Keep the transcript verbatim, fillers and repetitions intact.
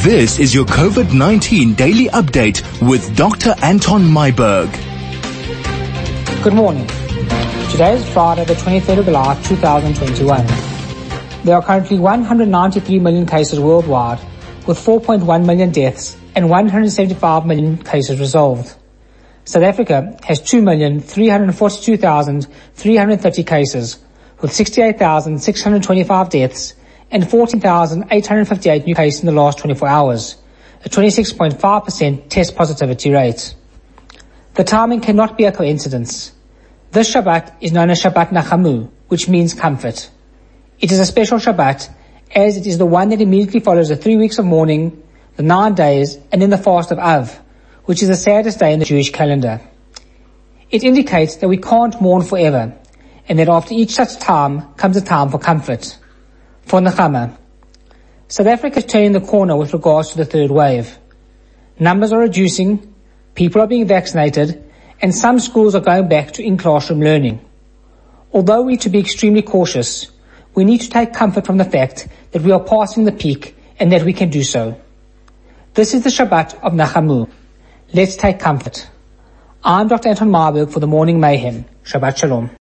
This is your COVID nineteen daily update with Doctor Anton Myburgh. Good morning. Today is Friday, the twenty-third of July, two thousand twenty-one. There are currently one hundred ninety-three million cases worldwide, with four point one million deaths and one hundred seventy-five million cases resolved. South Africa has two million three hundred forty-two thousand three hundred thirty cases, with sixty-eight thousand six hundred twenty-five deaths and fourteen thousand eight hundred fifty-eight new cases in the last twenty-four hours, a twenty-six point five percent test positivity rate. The timing cannot be a coincidence. This Shabbat is known as Shabbat Nachamu, which means comfort. It is a special Shabbat, as it is the one that immediately follows the three weeks of mourning, the nine days, and then the fast of Av, which is the saddest day in the Jewish calendar. It indicates that we can't mourn forever, and that after each such time comes a time for comfort, for Nechama. South Africa is turning the corner with regards to the third wave. Numbers are reducing, people are being vaccinated, and some schools are going back to in-classroom learning. Although we need to be extremely cautious, we need to take comfort from the fact that we are passing the peak and that we can do so. This is the Shabbat of Nachamu. Let's take comfort. I'm Doctor Anton Myburgh for the Morning Mayhem. Shabbat Shalom.